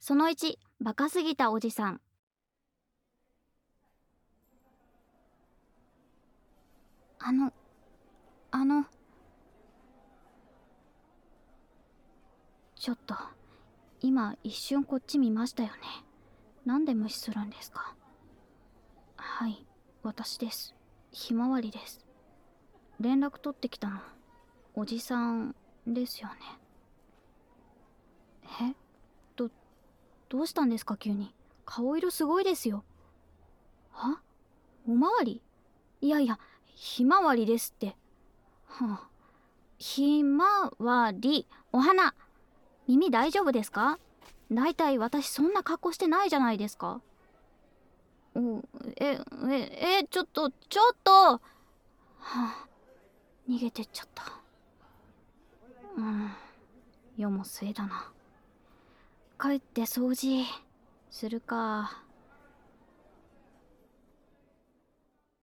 その1、バカすぎたおじさん。あの、あの、ちょっと、今一瞬こっち見ましたよね。なんで無視するんですか？はい、私です。ひまわりです。連絡取ってきたの、おじさんですよね。え？ど、どうしたんですか急に。顔色すごいですよ。は？おまわり？いやいや、ひまわりですって。はあ、ひまわり、お花。耳大丈夫ですか？だいたい私そんな格好してないじゃないですか。お、ちょっと、はあ、逃げてっちゃった。世も末だな。帰って掃除するか。